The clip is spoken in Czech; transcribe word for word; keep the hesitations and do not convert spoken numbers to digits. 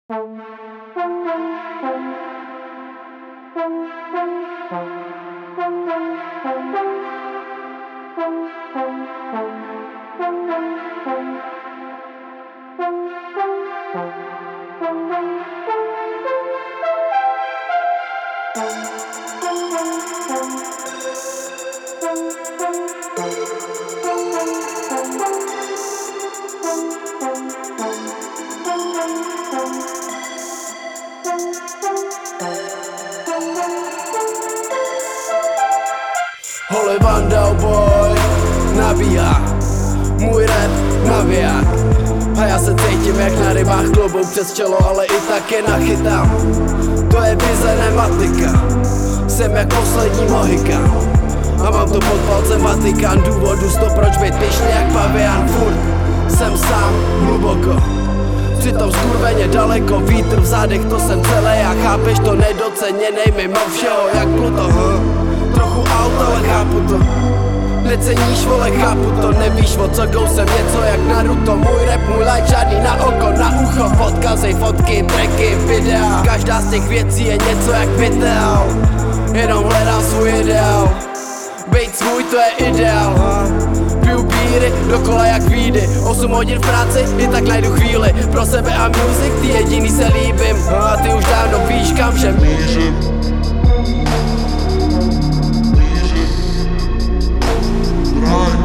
Holy Vandal Boy nabíhá můj rap naviják. A já se cítím jak na rybách, klobouk přes čelo, ale i tak je nachytám. To je vize, nematika, jsem jak poslední mohikán. A mám to pod palcem Vatikán, důvodu sto proč být pyšný jak pavián. Furt jsem sám hluboko, přitom skurveně daleko, vítr v zádech, to jsem celé. Jak chápeš to nedoceněnej mimo všeho jak Pluto, hm? Trochu auto, ale chápu to. Neceníš, vole, chápu to. Nevíš, o co kousem něco jak Naruto. Můj rap, můj like, žádný na oko, na ucho. Podkazej, fotky, tracky, videa. Každá z těch věcí je něco jak video. Jenom hledám svůj ideál. Bejt svůj, to je ideál, ha? Piju bíry, dokola jak vídy. Osm hodin v práci, i tak najdu chvíli pro sebe a music, ty jediný se líbím. A ty už dávno víš kam, že mířím. Right.